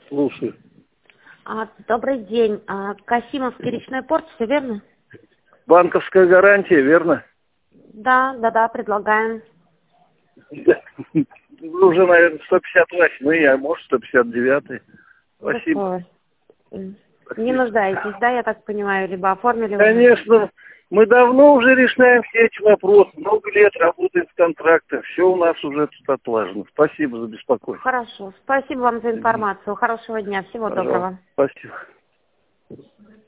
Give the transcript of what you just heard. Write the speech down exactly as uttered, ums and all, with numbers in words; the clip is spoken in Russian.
Слушаю. А, добрый день. А, Касимовский речной порт, все верно? Банковская гарантия, верно? Да, да, да, предлагаем. Вы уже, наверное, сто пятьдесят восьмой, а может сто пятьдесят девятый. Спасибо. Такое. Не Спасибо. нуждаетесь, да, я так понимаю, либо оформили уже? Конечно, мы давно уже решаем все эти вопросы. Много лет работаем в контрактах. Все у нас уже тут отлажено. Спасибо за беспокойство. Хорошо. Спасибо вам за информацию. Хорошего дня. Всего Пожалуйста. доброго. Спасибо.